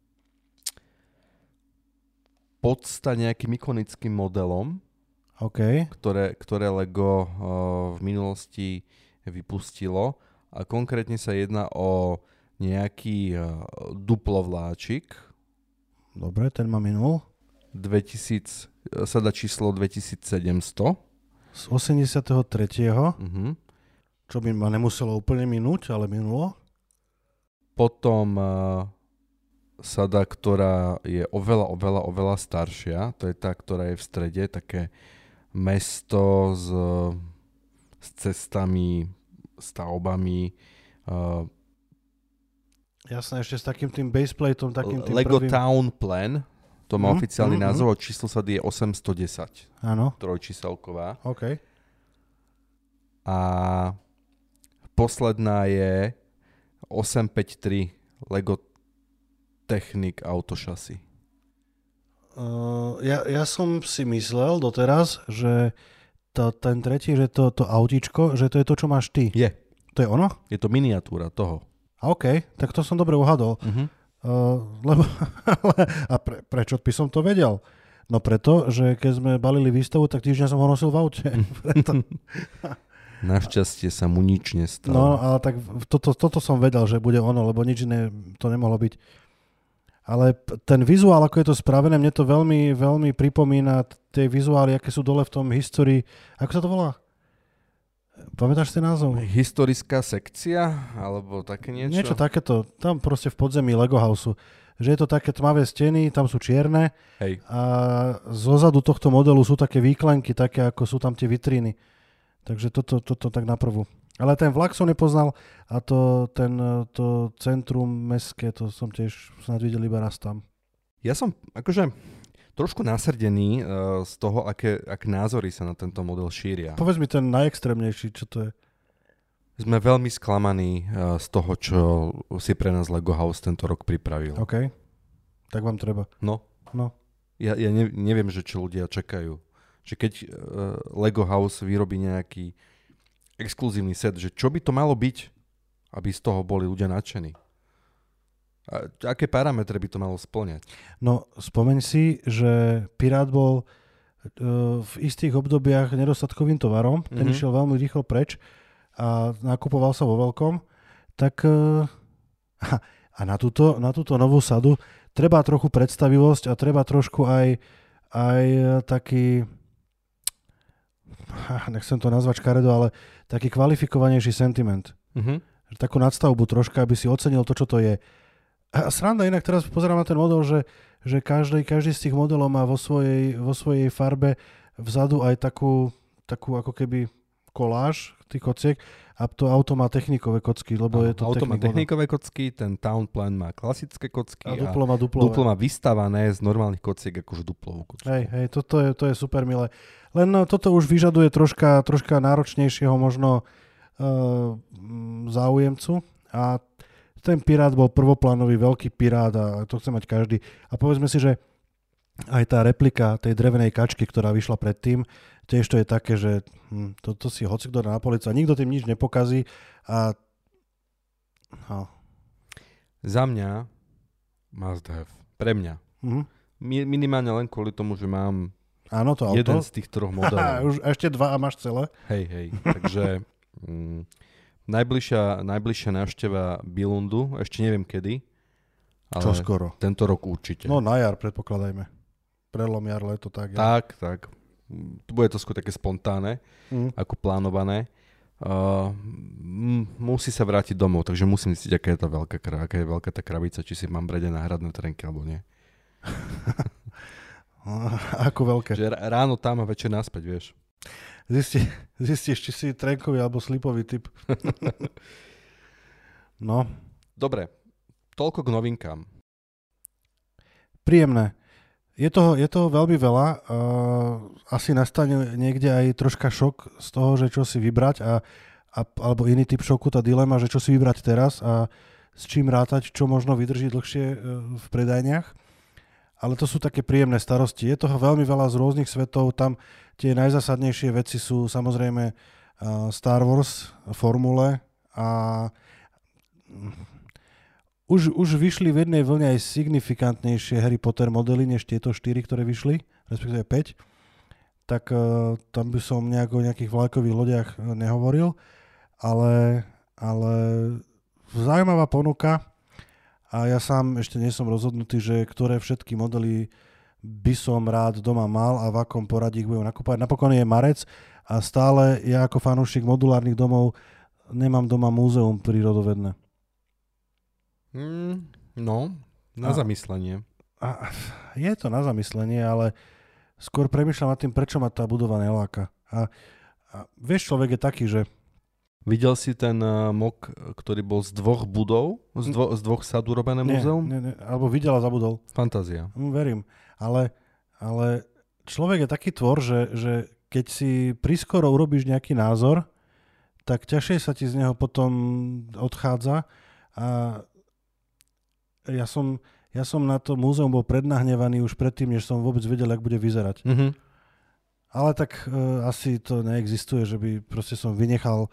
podsta nejakým ikonickým modelom, ktoré Lego v minulosti vypustilo. A konkrétne sa jedná o nejaký duplovláčik. Dobre, ten ma minul. Sada číslo 2700. Z 83. Čo by ma nemuselo úplne minúť, ale minulo. Potom sada, ktorá je oveľa staršia. To je tá, ktorá je v strede. Také mesto s cestami, stavbami. Jasné, ešte s takým tým baseplateom. Takým tým Lego prvým. Town Plan. To má oficiálny názov. Číslo sady je 810. Áno. Trojčíselková. OK. A posledná je 853 Lego Technic Auto Chassis. Ja som si myslel doteraz, že ten tretí, že to autíčko, že to je to, čo máš ty. Je. To je ono? Je to miniatúra toho. OK, tak to som dobre uhadol. Lebo, prečo by som to vedel? No preto, že keď sme balili výstavu, tak týždeň som ho nosil v aute. Našťastie sa mu nič nestalo. No, ale tak toto som vedel, že bude ono, lebo nič iné to nemohlo byť. Ale ten vizuál, ako je to spravené, mne to veľmi, veľmi pripomína tie vizuály, aké sú dole v tom history. Ako sa to volá? Pamätáš ten názov? Historická sekcia? Alebo také niečo? Niečo takéto. Tam proste v podzemí Lego Houseu. Že je to také tmavé steny, tam sú čierne. Hej. A zozadu tohto modelu sú také výklenky, také ako sú tam tie vitríny. Takže toto tak naprvu. Ale ten vlak som nepoznal a to centrum mestské, to som tiež snad videl iba raz tam. Ja som akože trošku nasrdený z toho, aké názory sa na tento model šíria. Povedz mi ten najextrémnejší, čo to je? sme veľmi sklamaní z toho, čo si pre nás Lego House tento rok pripravil. OK. Tak vám treba. No. Ja neviem, že čo ľudia čakajú. Že keď Lego House vyrobí nejaký exkluzívny set, že čo by to malo byť, aby z toho boli ľudia nadšení. A aké parametre by to malo spĺňať? No, spomeň si, že Pirát bol v istých obdobiach nedostatkovým tovarom. Ten išiel veľmi rýchlo preč a nakupoval sa vo veľkom. Tak a na túto novú sadu treba trochu predstavivosť a treba trošku aj taký, nechcem to nazvať škaredo, ale taký kvalifikovanejší sentiment. Takú nadstavbu troška, aby si ocenil to, čo to je. A sranda, inak teraz pozerám na ten model, že každý z tých modelov má vo svojej farbe vzadu aj takú ako keby koláž tých kociek a to auto má technikové kocky, lebo je to auto má technikové kocky, ten Town Plan má klasické kocky a duplo má vystavané z normálnych kociek akože duplovú kocku. Hej, to je super milé. Len toto už vyžaduje troška náročnejšieho možno záujemcu a ten Pirát bol prvoplánový veľký Pirát a to chce mať každý. A povedzme si, že aj tá replika tej drevenej kačky, ktorá vyšla predtým, tiež to je také, že toto si hocikto dá na policu a nikto tým nič nepokazí a Za mňa must have. Pre mňa. Minimálne len kvôli tomu, že mám to auto. Jeden z tých troch modelov. Už ešte dva a máš celé. Hej. Takže najbližšia návšteva Billundu, ešte neviem kedy. Ale čo skoro? Tento rok určite. No na jar predpokladajme. Prelom jar, leto, tak. Ja. Tak. Bude to skôr také spontánne, ako plánované. Musí sa vrátiť domov, takže musím zistiť, aká je veľká tá krabica, či si mám brať aj náhradné trenky, alebo nie. Ako veľké? Že ráno tam a večer naspäť, vieš. Zistíš, či si trenkový alebo slipový typ. No. Dobre, toľko k novinkám. Príjemné. Je toho veľmi veľa. Asi nastane niekde aj troška šok z toho, že čo si vybrať alebo iný typ šoku, tá dilema, že čo si vybrať teraz a s čím rátať, čo možno vydrží dlhšie v predajniach. Ale to sú také príjemné starosti. Je toho veľmi veľa z rôznych svetov. Tam tie najzásadnejšie veci sú samozrejme Star Wars, formule a už vyšli v jednej vlne aj signifikantnejšie Harry Potter modely než tieto 4, ktoré vyšli, respektíve 5. Tak tam by som o nejakých vlajkových lodiach nehovoril, ale zaujímavá ponuka. A ja sám ešte nie som rozhodnutý, že ktoré všetky modely by som rád doma mal a v akom poradí ich budem nakupovať. Napokon je marec a stále ja ako fanúšik modulárnych domov nemám doma múzeum prírodovedné. Na zamyslenie. Je to na zamyslenie, ale skôr premýšľam nad tým, prečo ma tá budova neláka. A vieš, človek je taký, že videl si ten mock, ktorý bol z 2 budov? Z dvoch sad urobené múzeum? Nie. Alebo videl a zabudol. Fantázia. Verím. Ale človek je taký tvor, že keď si priskoro urobíš nejaký názor, tak ťažšie sa ti z neho potom odchádza. A ja som na to múzeum bol prednahnevaný už predtým, než som vôbec vedel, jak bude vyzerať. Ale tak asi to neexistuje, že by proste som vynechal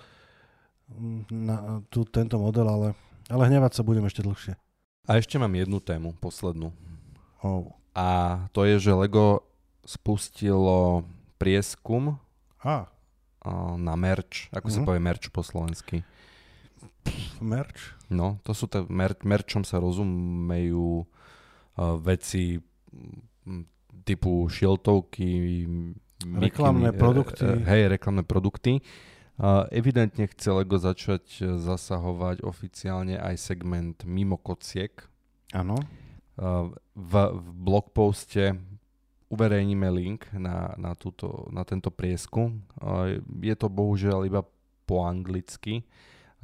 tento model, ale hnevať sa budem ešte dlhšie. A ešte mám jednu tému, poslednú. A to je, že Lego spustilo prieskum na merch. Ako sa povie merch po slovensky? Merch? No, to sú merchom sa rozumejú veci typu šiltovky, reklamné produkty. Reklamné produkty. Evidentne chce Lego začať zasahovať oficiálne aj segment mimo kociek. Áno. V blogposte uverejníme link na tento prieskum. Je to bohužiaľ iba po anglicky.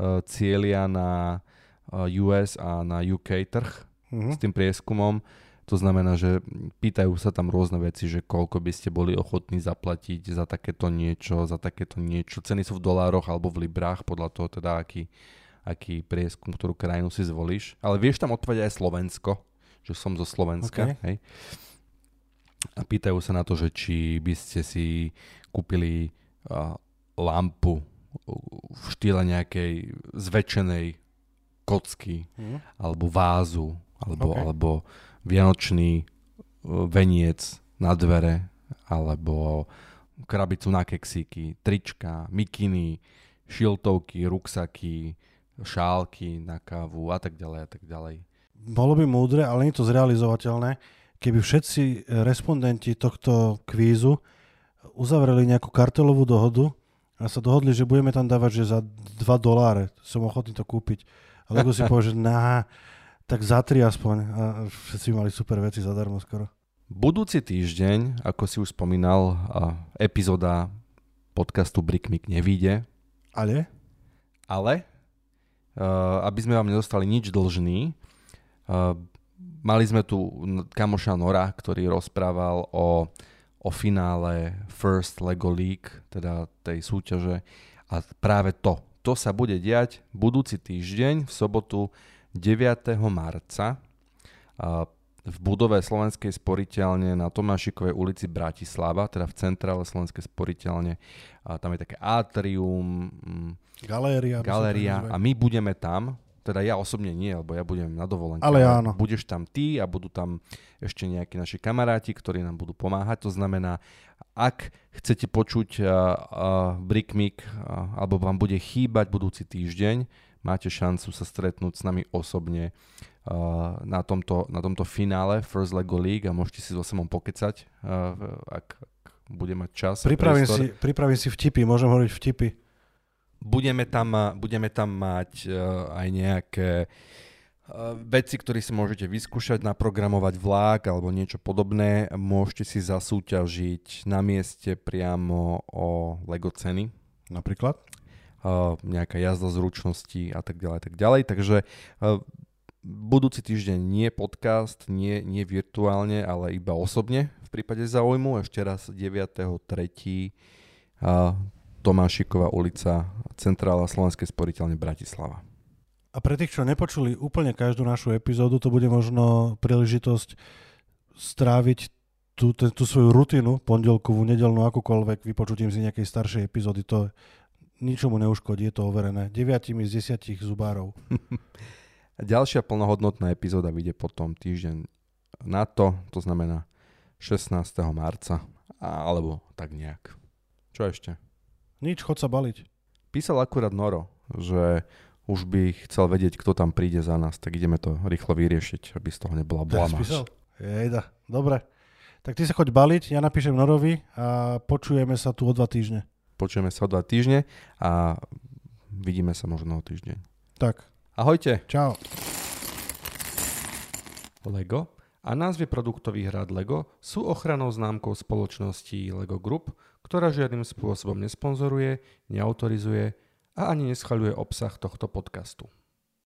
Cieľia na US a na UK trh s tým prieskumom. To To znamená, že pýtajú sa tam rôzne veci, že koľko by ste boli ochotní zaplatiť za takéto niečo. Ceny sú v dolároch alebo v librách, podľa toho teda, aký prieskum, ktorú krajinu si zvolíš. Ale vieš tam odpovedať aj Slovensko, že som zo Slovenska. Okay. Hej. A pýtajú sa na to, že či by ste si kúpili lampu v štýle nejakej zväčšenej kocky, alebo vázu, alebo vianočný veniec na dvere, alebo krabicu na keksíky, trička, mikiny, šiltovky, ruksaky, šálky na kávu a tak ďalej a tak ďalej. Bolo by múdre, ale nie je to zrealizovateľné, keby všetci respondenti tohto kvízu uzavreli nejakú kartelovú dohodu a sa dohodli, že budeme tam dávať, že za $2 som ochotný to kúpiť. A Lego si povie, že tak za 3 aspoň. A všetci mali super veci zadarmo skoro. Budúci týždeň, ako si už spomínal, epizóda podcastu BrickMick nevyjde. Ale, aby sme vám nedostali nič dlžný, mali sme tu kamoša Nora, ktorý rozprával o finále First Lego League, teda tej súťaže. A práve to sa bude diať budúci týždeň v sobotu 9. marca v budove Slovenskej sporiteľne na Tomášikovej ulici Bratislava, teda v centrále Slovenskej sporiteľne. Tam je také atrium, galéria a my budeme tam, teda ja osobne nie, lebo ja budem na dovolenke. Ale áno. Budeš tam ty a budú tam ešte nejakí naši kamaráti, ktorí nám budú pomáhať. To znamená, ak chcete počuť BrickMick alebo vám bude chýbať budúci týždeň, máte šancu sa stretnúť s nami osobne na tomto finále First Lego League a môžete si so Samom pokecať, ak bude mať čas. Pripravím si vtipy, môžem hovoriť vtipy. Budeme tam mať aj nejaké veci, ktoré si môžete vyskúšať, naprogramovať vlák alebo niečo podobné. Môžete si zasúťažiť na mieste priamo o Lego ceny. Napríklad? Nejaká jazda zručnosti a tak ďalej. Takže budúci týždeň nie podcast, nie virtuálne, ale iba osobne v prípade záujmu. Ešte raz 9.3. Tomášiková ulica, centrála Slovenskej sporiteľne Bratislava. A pre tých, čo nepočuli úplne každú našu epizódu, to bude možno príležitosť stráviť tú svoju rutinu pondelkovú, nedeľnú, akúkoľvek, vypočutím si nejakej staršej epizódy. To ničomu neuškodí, je to overené. 9 z 10 zubárov. Ďalšia plnohodnotná epizóda vyjde potom týždeň na to znamená 16. marca, alebo tak nejak. Čo ešte? Nič, chod sa baliť. Písal akurát Noro, že už by chcel vedieť, kto tam príde za nás, tak ideme to rýchlo vyriešiť, aby z toho nebola blamáž. Jejda, dobre. Tak ty sa choď baliť, ja napíšem Norovi a počujeme sa tu o 2 týždne. Počujeme sa o 2 týždne a vidíme sa možno o týždeň. Tak. Ahojte. Čau. Lego a názvy produktových rád Lego sú ochrannou známkou spoločnosti Lego Group, ktorá žiadnym spôsobom nesponzoruje, neautorizuje a ani neschvaľuje obsah tohto podcastu.